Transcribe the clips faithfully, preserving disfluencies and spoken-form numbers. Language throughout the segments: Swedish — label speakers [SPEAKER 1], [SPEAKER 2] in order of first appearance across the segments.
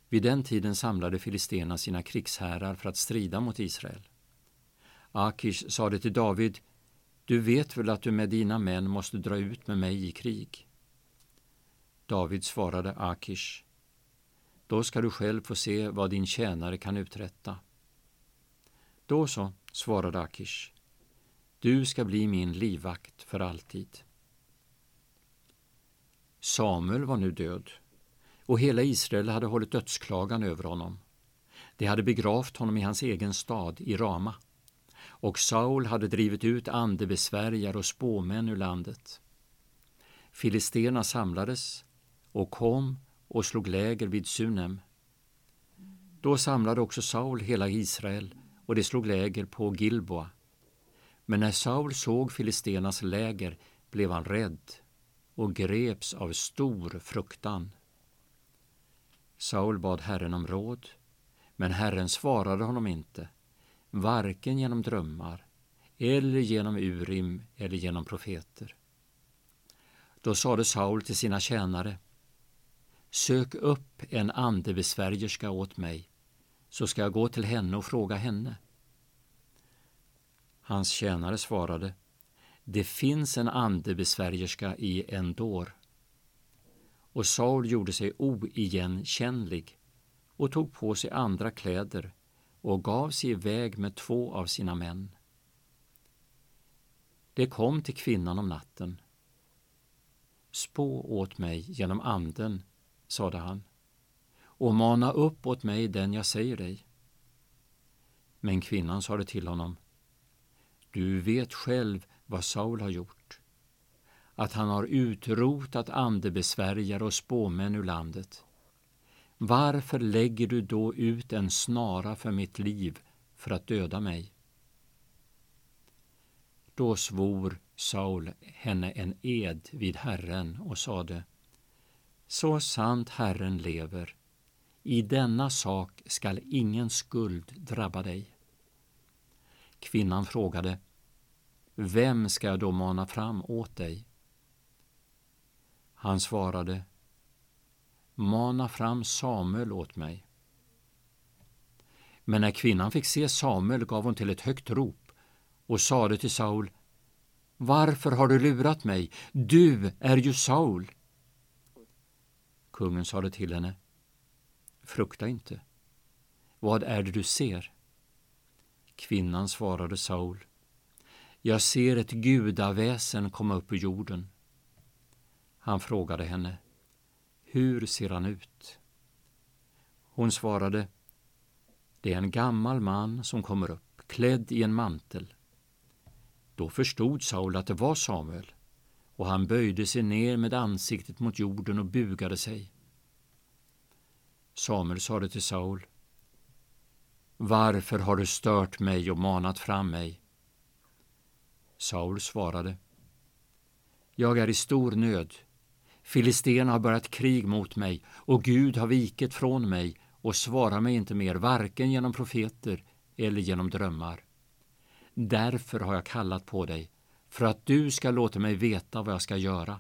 [SPEAKER 1] Vid den tiden samlade filisterna sina krigsherrar för att strida mot Israel. Akish sade till David: Du vet väl att du med dina män måste dra ut med mig i krig? David svarade Akish: Då ska du själv få se vad din tjänare kan uträtta. Då så, svarade Akish, du ska bli min livvakt för alltid. Samuel var nu död, och hela Israel hade hållit dödsklagan över honom. De hade begravt honom i hans egen stad, i Rama, och Saul hade drivit ut andebesvärjare och spåmän ur landet. Filisterna samlades och kom och slog läger vid Sunem. Då samlade också Saul hela Israel, och de slog läger på Gilboa. Men när Saul såg filisternas läger blev han rädd och greps av stor fruktan. Saul bad Herren om råd, men Herren svarade honom inte, varken genom drömmar eller genom Urim eller genom profeter. Då sade Saul till sina tjänare: Sök upp en andebesvärjerska åt mig, så ska jag gå till henne och fråga henne. Hans tjänare svarade: Det finns en andebesvärjerska i Endor. Och Saul gjorde sig oigenkännlig och tog på sig andra kläder och gav sig iväg med två av sina män. Det kom till kvinnan om natten. Spå åt mig genom anden, sade han, och mana upp åt mig den jag säger dig. Men kvinnan sade till honom: Du vet själv vad Saul har gjort, att han har utrotat andebesvärjare och spåmän ur landet. Varför lägger du då ut en snara för mitt liv för att döda mig? Då svor Saul henne en ed vid Herren och sade: Så sant Herren lever, i denna sak skall ingen skuld drabba dig. Kvinnan frågade: Vem ska jag då mana fram åt dig? Han svarade: Mana fram Samuel åt mig. Men när kvinnan fick se Samuel gav hon till ett högt rop och sade till Saul: Varför har du lurat mig? Du är ju Saul. Kungen sade till henne: Frukta inte. Vad är det du ser? Kvinnan svarade Saul: Jag ser ett gudaväsen komma upp ur jorden. Han frågade henne: Hur ser han ut? Hon svarade: Det är en gammal man som kommer upp, klädd i en mantel. Då förstod Saul att det var Samuel, och han böjde sig ner med ansiktet mot jorden och bugade sig. Samuel sade till Saul: Varför har du stört mig och manat fram mig? Saul svarade: Jag är i stor nöd. Filisterna har börjat krig mot mig, och Gud har vikit från mig och svarar mig inte mer, varken genom profeter eller genom drömmar. Därför har jag kallat på dig, för att du ska låta mig veta vad jag ska göra.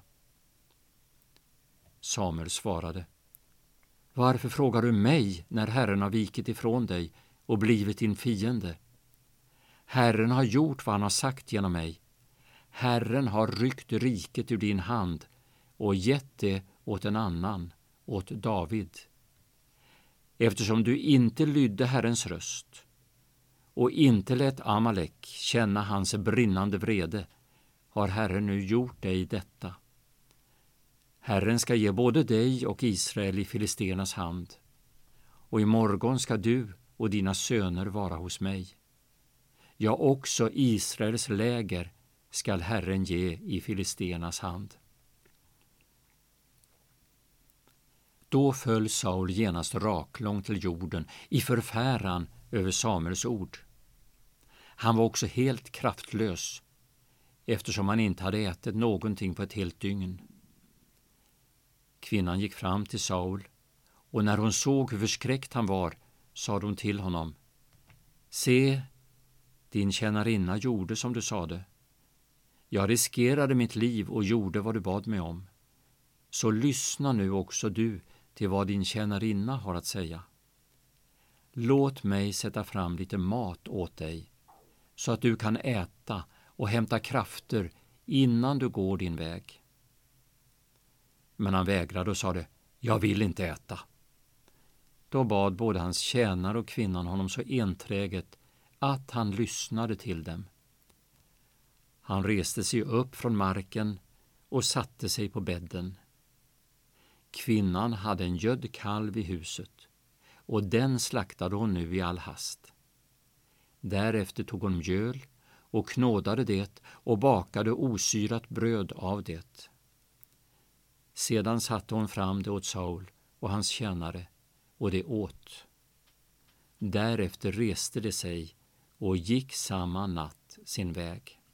[SPEAKER 1] Samuel svarade: Varför frågar du mig när Herren har vikit ifrån dig och blivit din fiende? Herren har gjort vad han har sagt genom mig. Herren har ryckt riket ur din hand och gett det åt en annan, åt David. Eftersom du inte lydde Herrens röst och inte lät Amalek känna hans brinnande vrede, har Herren nu gjort dig detta. Herren ska ge både dig och Israel i filisternas hand, och imorgon ska du och dina söner vara hos mig. Ja, också Israels läger skall Herren ge i filisternas hand. Då föll Saul genast raklång till jorden i förfäran över Samuels ord. Han var också helt kraftlös, eftersom han inte hade ätit någonting på ett helt dygn. Kvinnan gick fram till Saul, och när hon såg hur förskräckt han var, sade hon till honom: Se, din tjänarinna gjorde som du sade. Jag riskerade mitt liv och gjorde vad du bad mig om. Så lyssna nu också du till vad din tjänarinna har att säga. Låt mig sätta fram lite mat åt dig, så att du kan äta och hämta krafter innan du går din väg. Men han vägrade och sade, jag vill inte äta. Då bad både hans tjänare och kvinnan honom så enträget att han lyssnade till dem. Han reste sig upp från marken och satte sig på bädden. Kvinnan hade en gödd kalv i huset, och den slaktade hon nu i all hast. Därefter tog hon mjöl och knådade det och bakade osyrat bröd av det. Sedan satte hon fram det åt Saul och hans tjänare, och de åt. Därefter reste de sig och gick samma natt sin väg.